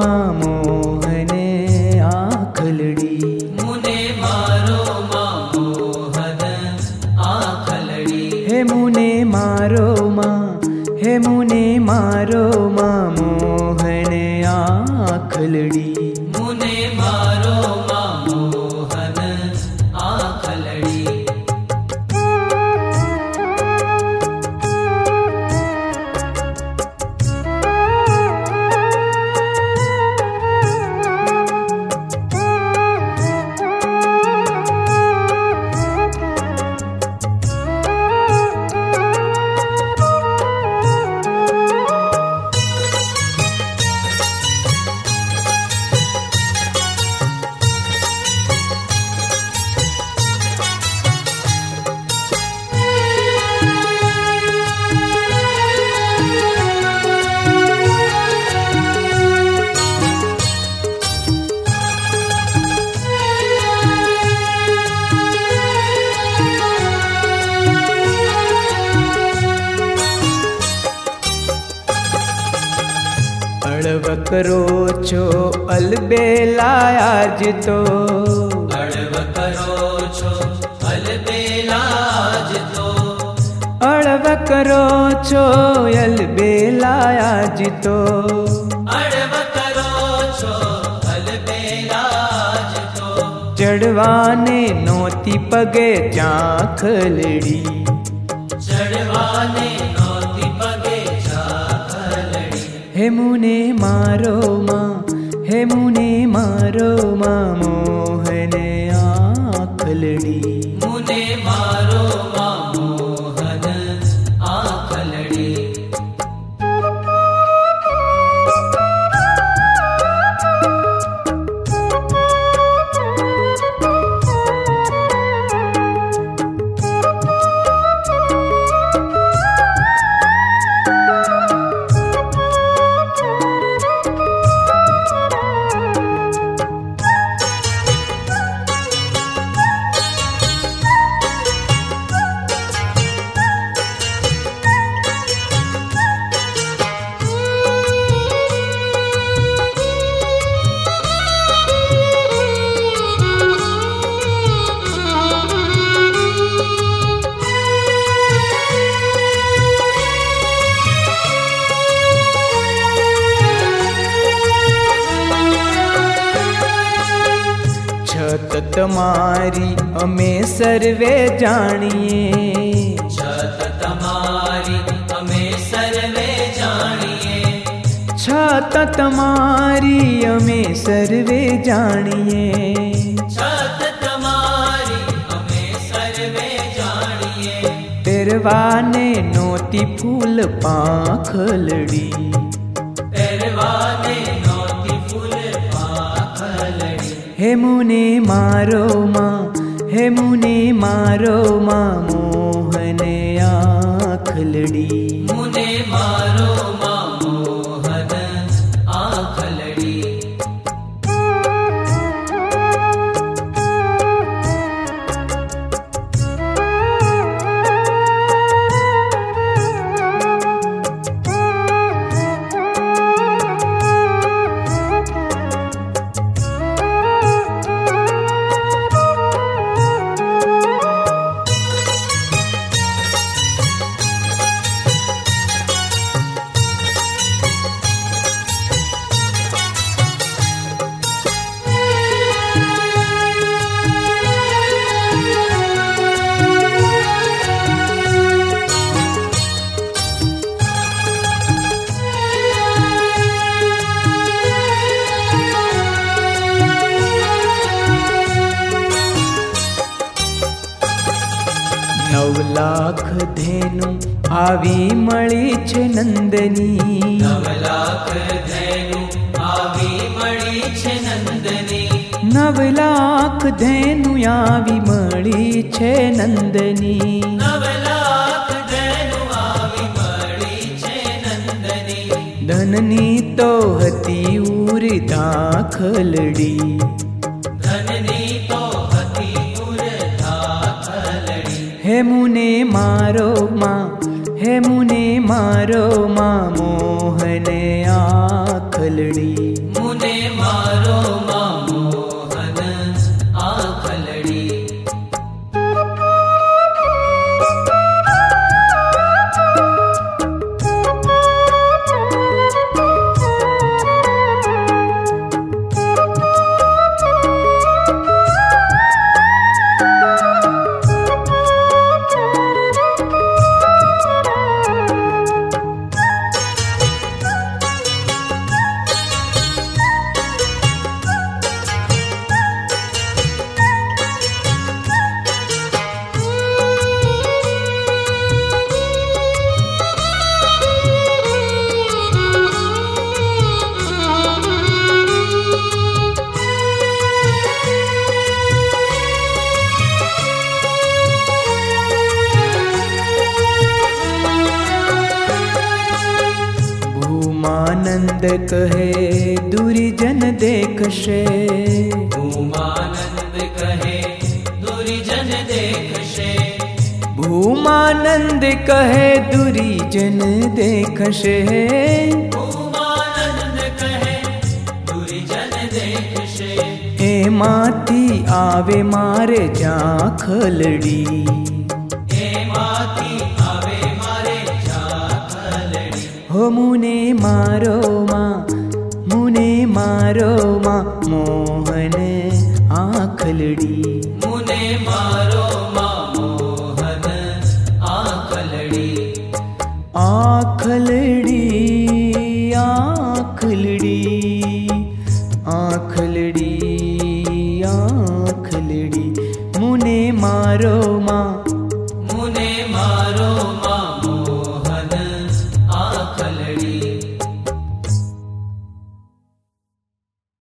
मां मोहने आखलड़ी। मुने मारो मां मोहन आखलड़ी। हे मुने मारो मां, हे मुने मारो मां मोहने आखलड़ी। मुने मारो मां मोहन आखलड़ी। अड़व करो छो अलबेला आज तो। अड़व करो छो अलबेला आज तो। अड़व करो छो अलबेला आज तो। अड़व करो छो अलबेला आज तो। चढ़वाने नोती पगे चाखलड़ी। चढ़वाने नौती पगे चाखलड़ी। हे मुने मारो मां, हे मुने मारो मां मोहने आखलड़ी। मुने मारो मां मोहन आखलड़ी। छत तमारी अमे सर्वे जानिए। छत तमारी अमे सर्वे जानिए। छत तमारी अमे सर्वे जानिए। छत तमारी अमे सर्वे जानिए। तेरवाने नोती फूल पाखलड़ी। तेरवाने नौती फूल पाखलड़ी। हे मुने मारो मां, हे मुने मारो मां मोहने आखलड़ी। मुने मारो मां मोहन आखलड़ी। नव लाख धेनु आवी मळी छे नंदनी। 9 लाख धेनु आवी मळी छे नंदनी। 9 लाख धेनु आवी मळी छे नंदनी। 9 लाख धेनु आवी मळी छे नंदनी। धननी तो हती उर दाखलड़ी। धननी तो हती उर दाखलड़ी। हे मुने मारो मां, हे मुने मारो मां मोहने आखलड़ी। मुने कहे दुर्जन देखशे। भूमानंद कहे दुर्जन देखशे। भूमानंद कहे दुर्जन देखशे। भूमानंद कहे दुर्जन देखशे। एमाथी आवे मारे जाखलड़ी। एमाथी आवे मारे जाखलड़ी। हो मुने मारो मां मोहन आखलड़ी। मुने मारो मां मोहन आखलड़ी। आखलड़ी आखलड़ी आखलड़ी आखलड़ी मुने मारो मां